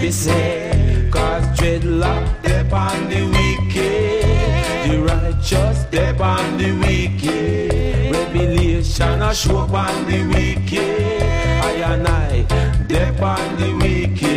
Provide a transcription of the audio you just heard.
fi say. Cause dreadlock dep on the wicked, the righteous dep on the wicked. Revelation a show on the wicked, I and I dep on the wicked.